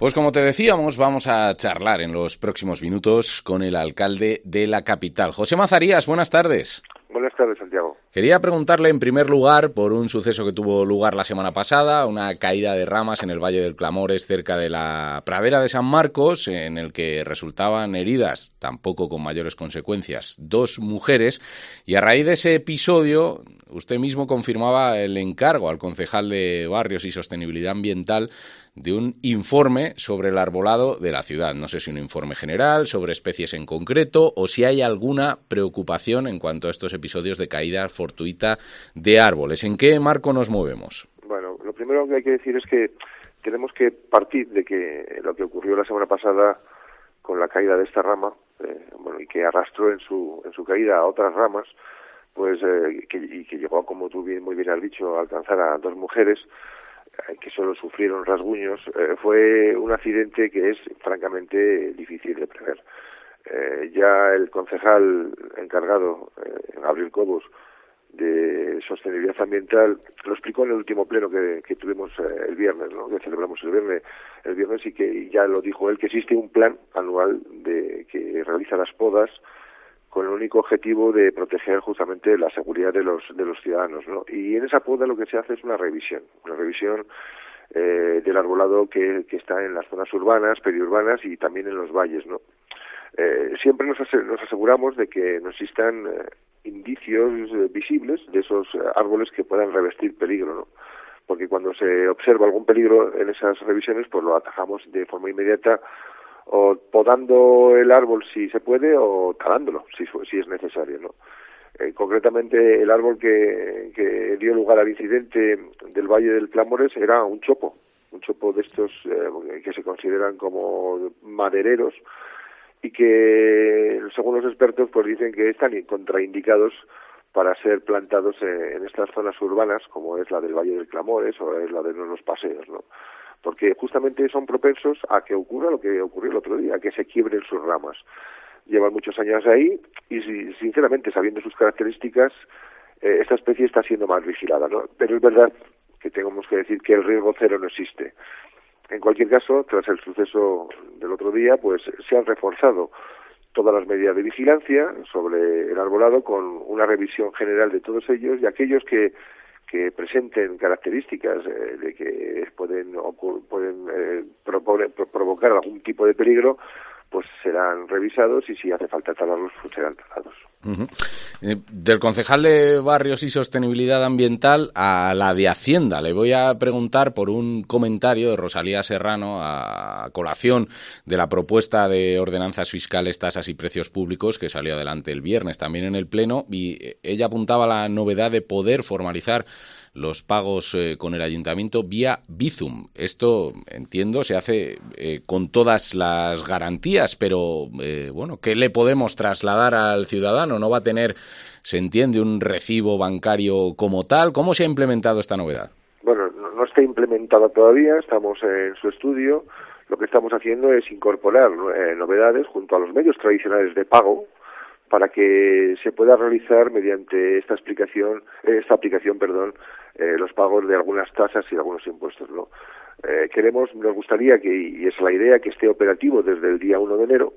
Pues como te decíamos, vamos a charlar en los próximos minutos con el alcalde de la capital. José Mazarías, buenas tardes. Buenas tardes, Santiago. Quería preguntarle en primer lugar por un suceso que tuvo lugar la semana pasada, una caída de ramas en el Valle del Clamores, cerca de la pradera de San Marcos, en el que resultaban heridas, tampoco con mayores consecuencias, 2 mujeres. Y a raíz de ese episodio, usted mismo confirmaba el encargo al concejal de Barrios y Sostenibilidad Ambiental de un informe sobre el arbolado de la ciudad. No sé si un informe general, sobre especies en concreto, o si hay alguna preocupación en cuanto a estos episodios de caída fortuita de árboles. ¿En qué marco nos movemos? Bueno, lo primero que hay que decir es que tenemos que partir de que lo que ocurrió la semana pasada con la caída de esta rama, y que arrastró en su caída a otras ramas, pues que llegó, como tú muy bien has dicho, a alcanzar a 2 mujeres, que solo sufrieron rasguños, fue un accidente que es francamente difícil de prever. Ya el concejal encargado, Gabriel Cobos, de Sostenibilidad Ambiental, lo explicó en el último pleno que tuvimos el viernes, ¿no? Que celebramos el viernes, y que ya lo dijo él, que existe un plan anual que realiza las podas con el único objetivo de proteger justamente la seguridad de los ciudadanos, ¿no? Y en esa poda lo que se hace es una revisión del arbolado que está en las zonas urbanas, periurbanas y también en los valles, ¿no? Siempre nos aseguramos de que no existan indicios visibles de esos árboles que puedan revestir peligro, ¿no? Porque cuando se observa algún peligro en esas revisiones, pues lo atajamos de forma inmediata, o podando el árbol si se puede, o talándolo si es necesario, ¿no? Concretamente el árbol que dio lugar al incidente del Valle del Clamores era un chopo de estos que se consideran como madereros, y que según los expertos pues dicen que están contraindicados para ser plantados en estas zonas urbanas, como es la del Valle del Clamores o es la de los paseos, ¿no? Porque justamente son propensos a que ocurra lo que ocurrió el otro día, que se quiebren sus ramas. Llevan muchos años ahí y, sinceramente, sabiendo sus características, esta especie está siendo más vigilada, ¿no? Pero es verdad que tenemos que decir que el riesgo cero no existe. En cualquier caso, tras el suceso del otro día, pues se han reforzado todas las medidas de vigilancia sobre el arbolado, con una revisión general de todos ellos, y aquellos que presenten características de que pueden provocar algún tipo de peligro, pues serán revisados, y si hace falta talarlos, pues serán talados. Uh-huh. Del concejal de Barrios y Sostenibilidad Ambiental a la de Hacienda, le voy a preguntar por un comentario de Rosalía Serrano a colación de la propuesta de ordenanzas fiscales, tasas y precios públicos que salió adelante el viernes también en el Pleno, y ella apuntaba la novedad de poder formalizar los pagos con el ayuntamiento vía Bizum. Esto, entiendo, se hace con todas las garantías, pero bueno, ¿qué le podemos trasladar al ciudadano? ¿No va a tener, se entiende, un recibo bancario como tal? ¿Cómo se ha implementado esta novedad? Bueno, no está implementada todavía, estamos en su estudio. Lo que estamos haciendo es incorporar novedades junto a los medios tradicionales de pago, para que se pueda realizar mediante esta aplicación, los pagos de algunas tasas y de algunos impuestos, ¿no? Nos gustaría y es la idea, que esté operativo desde el día 1 de enero,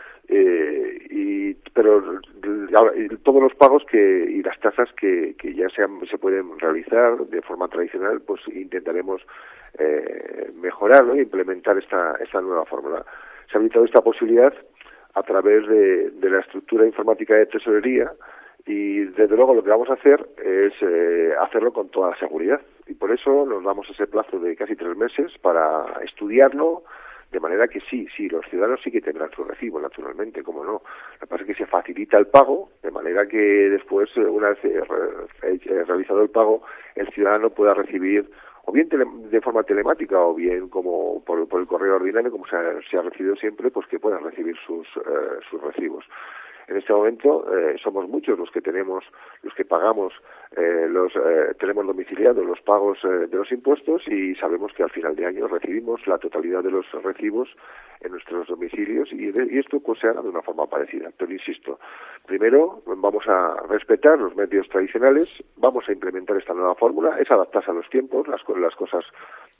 pero todos los pagos y las tasas que ya se pueden realizar de forma tradicional, pues intentaremos mejorar, ¿no? E implementar esta nueva fórmula. Se ha habilitado esta posibilidad a través de la estructura informática de tesorería, y desde luego lo que vamos a hacer es hacerlo con toda la seguridad, y por eso nos damos ese plazo de casi 3 meses para estudiarlo, de manera que sí, los ciudadanos sí que tendrán su recibo, naturalmente, como no. Lo que pasa es que se facilita el pago, de manera que después, una vez realizado el pago, el ciudadano pueda recibir o bien de forma telemática, o bien como por el correo ordinario, como se ha recibido siempre, pues que puedan recibir sus recibos. En este momento somos muchos los que pagamos, tenemos domiciliados los pagos de los impuestos, y sabemos que al final de año recibimos la totalidad de los recibos en nuestros domicilios, y esto pues se hará de una forma parecida. Pero insisto, primero vamos a respetar los medios tradicionales, vamos a implementar esta nueva fórmula, es adaptarse a los tiempos, las cosas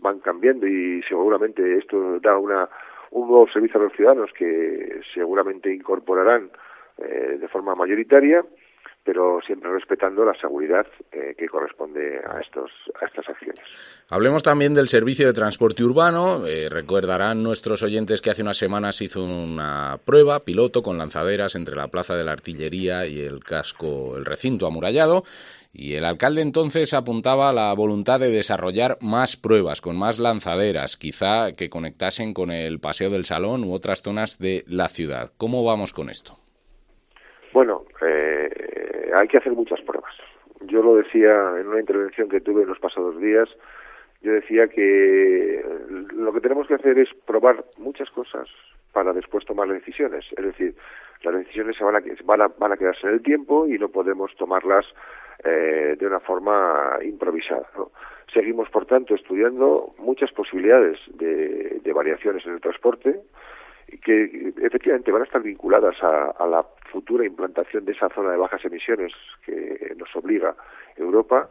van cambiando y seguramente esto da un nuevo servicio a los ciudadanos que seguramente incorporarán de forma mayoritaria, pero siempre respetando la seguridad que corresponde a estas acciones. Hablemos también del servicio de transporte urbano. Recordarán nuestros oyentes que hace unas semanas hizo una prueba piloto con lanzaderas entre la Plaza de la Artillería y el recinto amurallado, y el alcalde entonces apuntaba a la voluntad de desarrollar más pruebas con más lanzaderas, quizá que conectasen con el Paseo del Salón u otras zonas de la ciudad. ¿Cómo vamos con esto? Bueno, hay que hacer muchas pruebas. Yo lo decía en una intervención que tuve en los pasados días. Yo decía que lo que tenemos que hacer es probar muchas cosas para después tomar decisiones. Es decir, las decisiones van a quedarse en el tiempo y no podemos tomarlas de una forma improvisada, ¿no? Seguimos, por tanto, estudiando muchas posibilidades de variaciones en el transporte, que efectivamente van a estar vinculadas a la futura implantación de esa zona de bajas emisiones que nos obliga Europa,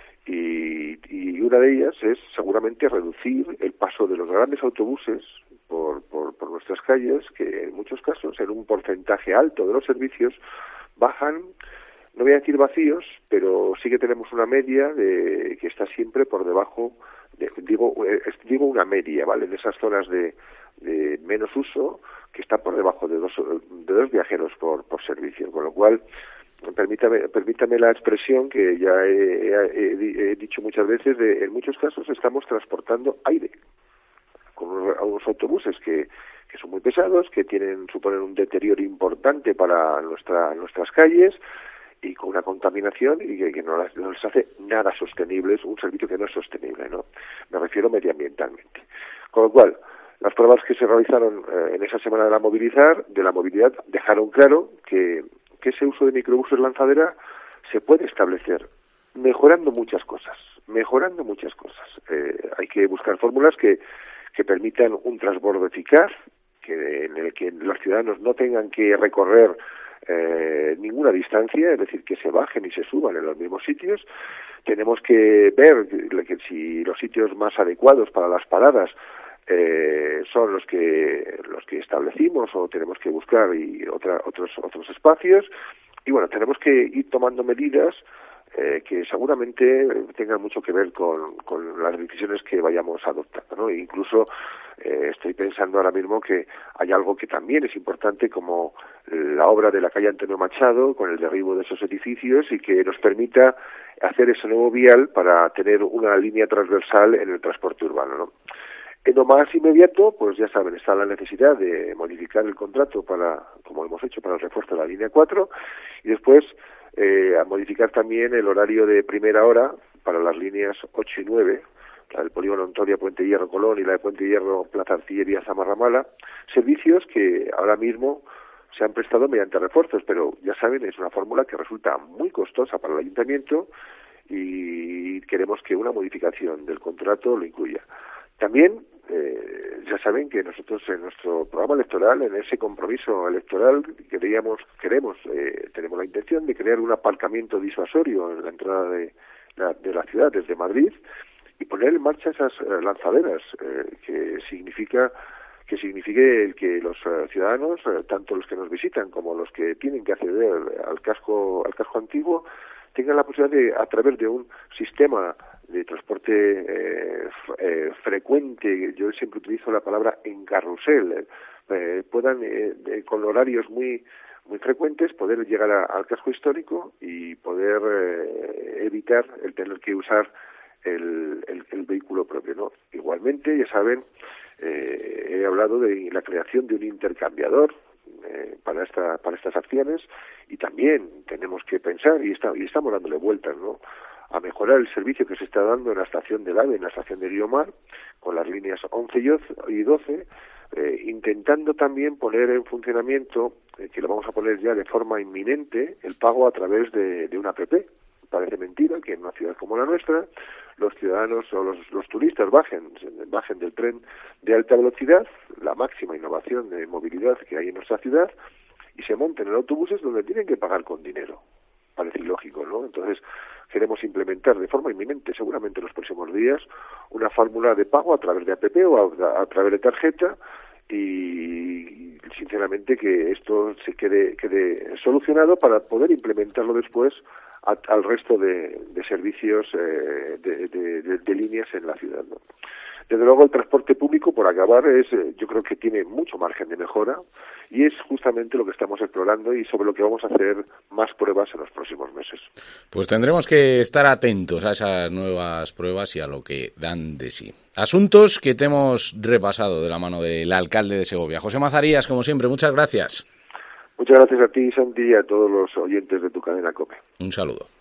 y una de ellas es seguramente reducir el paso de los grandes autobuses por nuestras calles, que en muchos casos, en un porcentaje alto de los servicios, bajan, no voy a decir vacíos, pero sí que tenemos una media que está siempre por debajo, digo una media, ¿vale?, de esas zonas de menos uso, que está por debajo de dos viajeros por servicio, con lo cual permítame la expresión que ya he dicho muchas veces, en muchos casos estamos transportando aire con unos autobuses que son muy pesados, que suponen un deterioro importante para nuestras calles, y con una contaminación y que no les hace nada sostenible, es un servicio que no es sostenible, ¿no? Me refiero medioambientalmente. Con lo cual, las pruebas que se realizaron en esa semana de la movilidad dejaron claro que ese uso de microbuses lanzadera se puede establecer mejorando muchas cosas. Hay que buscar fórmulas que permitan un transbordo eficaz, en el que los ciudadanos no tengan que recorrer ninguna distancia, es decir, que se bajen y se suban en los mismos sitios. Tenemos que ver que si los sitios más adecuados para las paradas son los que establecimos, o tenemos que buscar otros espacios, y bueno, tenemos que ir tomando medidas que seguramente tengan mucho que ver con las decisiones que vayamos adoptando, ¿no? E incluso estoy pensando ahora mismo que hay algo que también es importante, como la obra de la calle Antonio Machado, con el derribo de esos edificios, y que nos permita hacer ese nuevo vial para tener una línea transversal en el transporte urbano, ¿no? En lo más inmediato, pues ya saben, está la necesidad de modificar el contrato como hemos hecho, para el refuerzo de la línea 4, y después a modificar también el horario de primera hora para las líneas 8 y 9, la del polígono Ontoria, Puente Hierro, Colón, y la de Puente Hierro, Plaza Artillería, Zamarramala, servicios que ahora mismo se han prestado mediante refuerzos, pero ya saben, es una fórmula que resulta muy costosa para el ayuntamiento, y queremos que una modificación del contrato lo incluya. También ya saben que nosotros, en nuestro programa electoral, en ese compromiso electoral, tenemos la intención de crear un aparcamiento disuasorio en la entrada de la ciudad desde Madrid, y poner en marcha esas lanzaderas, que signifique que los ciudadanos, tanto los que nos visitan como los que tienen que acceder al casco antiguo, tengan la posibilidad de, a través de un sistema de transporte frecuente, yo siempre utilizo la palabra en carrusel, puedan con horarios muy frecuentes poder llegar al casco histórico y poder evitar el tener que usar el vehículo propio, ¿no? Igualmente, ya saben, he hablado de la creación de un intercambiador para estas acciones, y también tenemos que pensar, y estamos dándole vueltas, ¿no?, a mejorar el servicio que se está dando en la estación del AVE, en la estación de Guiomar, con las líneas 11 y 12, intentando también poner en funcionamiento, que lo vamos a poner ya de forma inminente, el pago a través de una app. Parece mentira que en una ciudad como la nuestra los ciudadanos o los turistas bajen del tren de alta velocidad, la máxima innovación de movilidad que hay en nuestra ciudad, y se monten en autobuses donde tienen que pagar con dinero. Parece ilógico, ¿no? Entonces, queremos implementar de forma inminente, seguramente en los próximos días, una fórmula de pago a través de APP o a través de tarjeta, y sinceramente que esto se quede solucionado para poder implementarlo después al resto de servicios de líneas en la ciudad, ¿no? Desde luego el transporte público, por acabar, yo creo que tiene mucho margen de mejora, y es justamente lo que estamos explorando y sobre lo que vamos a hacer más pruebas en los próximos meses. Pues tendremos que estar atentos a esas nuevas pruebas y a lo que dan de sí. Asuntos que te hemos repasado de la mano del alcalde de Segovia. José Mazarías, como siempre, muchas gracias. Muchas gracias a ti, Santi, y a todos los oyentes de tu cadena COPE. Un saludo.